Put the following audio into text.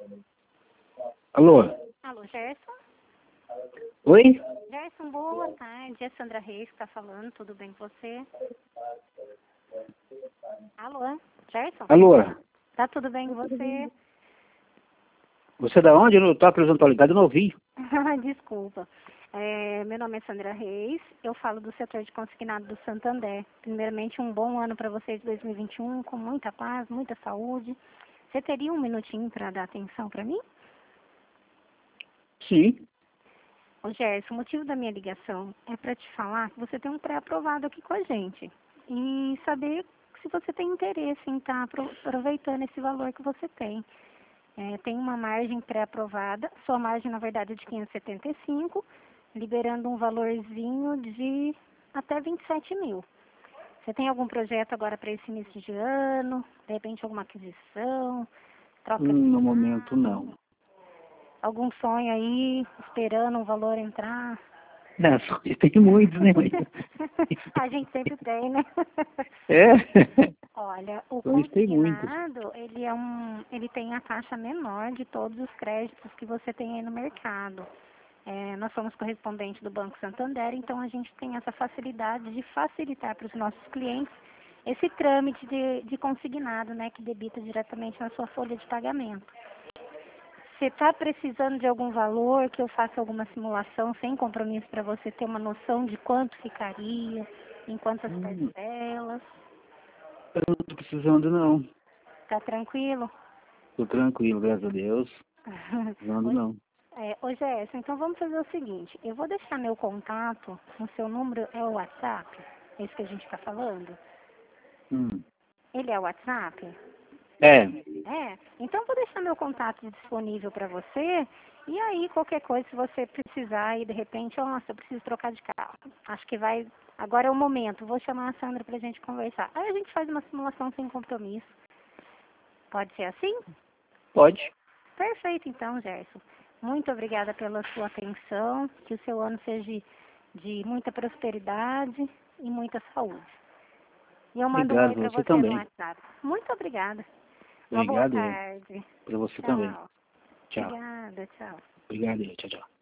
Alô? Alô, Gerson? Oi? Gerson, boa tarde. É Sandra Reis que está falando. Tudo bem com você? Alô, Gerson? Alô? Tá tudo bem com você? Você é da onde? Eu não estou apresentando a ligada, eu não ouvi. Desculpa. Meu nome é Sandra Reis. Eu falo do setor de consignado do Santander. Primeiramente, um bom ano para vocês de 2021, com muita paz, muita saúde. Você teria um minutinho para dar atenção para mim? Sim. Ô Gerson, o motivo da minha ligação é para te falar que você tem um pré-aprovado aqui com a gente. E saber se você tem interesse em estar aproveitando esse valor que você tem. Tem uma margem pré-aprovada, sua margem na verdade é de 575, liberando um valorzinho de até 27 mil. Você tem algum projeto agora para esse início de ano? De repente alguma aquisição? Troca de No carro? momento, não. Algum sonho aí, esperando um valor entrar? Não, só que tem muitos, né, mãe? A gente sempre tem, né? É? Olha, o Hoje tem muitos. consignado, ele tem a taxa menor de todos os créditos que você tem aí no mercado. Nós somos correspondente do Banco Santander, então a gente tem essa facilidade de facilitar para os nossos clientes esse trâmite de consignado, né, que debita diretamente na sua folha de pagamento. Você está precisando de algum valor, que eu faça alguma simulação sem compromisso para você ter uma noção de quanto ficaria, em quantas parcelas? Eu não estou precisando, não. Tá tranquilo? Estou tranquilo, graças a Deus. Precisando, não. Ô Gerson, então vamos fazer o seguinte, eu vou deixar meu contato, o seu número é o WhatsApp, esse que a gente está falando? Hum. Ele é o WhatsApp? É. Então vou deixar meu contato disponível para você, e aí qualquer coisa, se você precisar e de repente, nossa, eu preciso trocar de carro, acho que agora é o momento, vou chamar a Sandra para a gente conversar. Aí a gente faz uma simulação sem compromisso. Pode ser assim? Pode. Perfeito então, Gerson. Muito obrigada pela sua atenção, que o seu ano seja de muita prosperidade e muita saúde. E eu mando um Obrigado oi para para você você no também. WhatsApp. Muito obrigada. Uma boa Obrigado tarde. para você também. Tchau. Tchau. Obrigada, tchau. Obrigado. Tchau, tchau.